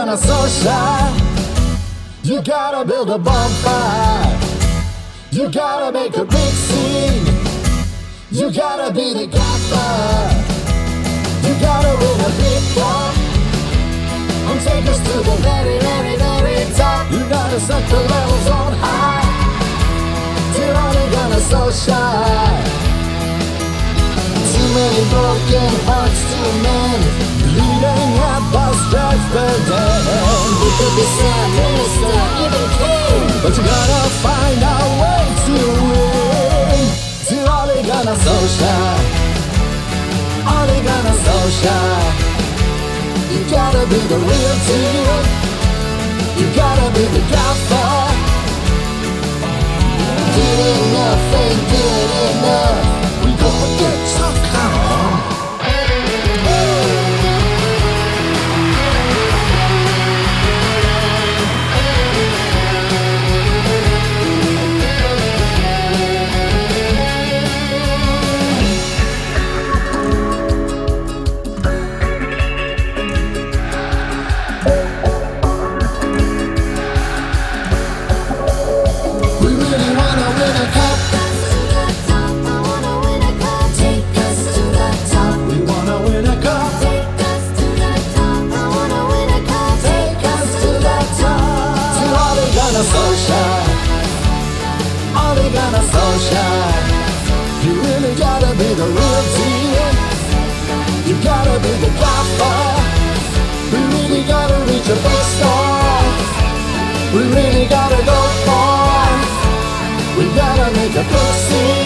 gonna socialize. You gotta build a bonfire. You gotta make a big scene. You gotta be the gaffer. You gotta win a big cup and take us to the very, very, very top. You gotta set the levels on high. You're only gonna socialize. Too many broken hearts to mend. Bleeding at the stretch per day. We could be Sam, Minister, even King, but you gotta find a way to win. You're only gonna socialize. Only gonna socialize. You gotta be the real deal. You gotta be the gaffer. Good enough ain't good enough. We gonna get tough, come on. You really gotta be the real deal. You gotta be the gaffer. We really gotta reach a big star. We really gotta go far. We gotta make a big scene.